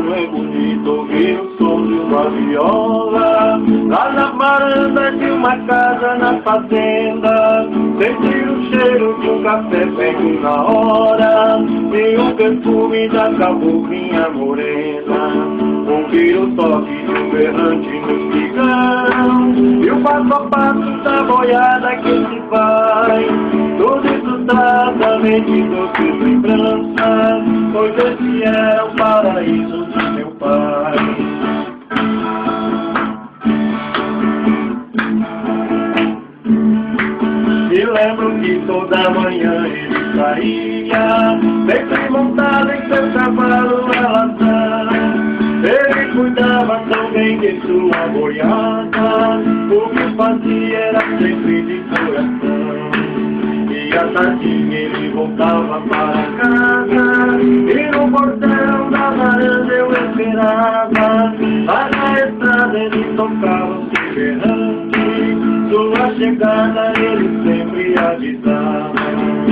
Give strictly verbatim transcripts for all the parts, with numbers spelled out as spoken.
Como é bonito ouvir o som de uma viola lá na varanda de uma casa na fazenda, sentir o cheiro de um café feito na hora e o perfume da caboclinha morena, ouvir o toque de um berrante no espigão e o passo a passo da boiada que se vai. Tudo isso traz a mente doces lembranças, pois esse é o paraíso de meu pai. Me lembro que toda manhã ele saía, sempre montado em seu cavalo alazão. Ele cuidava tão bem de sua boiada, o que fazia era sempre de coração. E à tardinha ele voltava para casa, e no portão da varanda eu esperava. Lá na estrada ele tocava o seu berrante, sua chegada ele sempre avisava.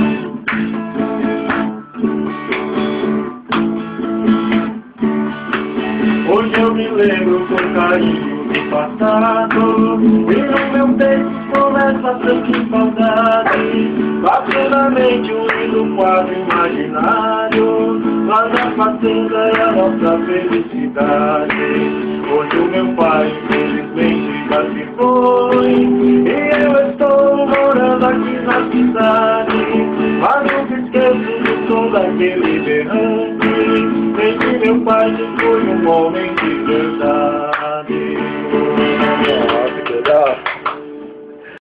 Hoje eu me lembro com carinho do passado, e no meu peito começa a sentir saudade. Passo na mente um lindo quadro imaginário, lá na fazenda é a nossa felicidade. Hoje o meu pai infelizmente já se foi, e eu estou morando aqui na cidade, mas nunca esqueço do som daquele berrante. Sei que meu pai foi um homem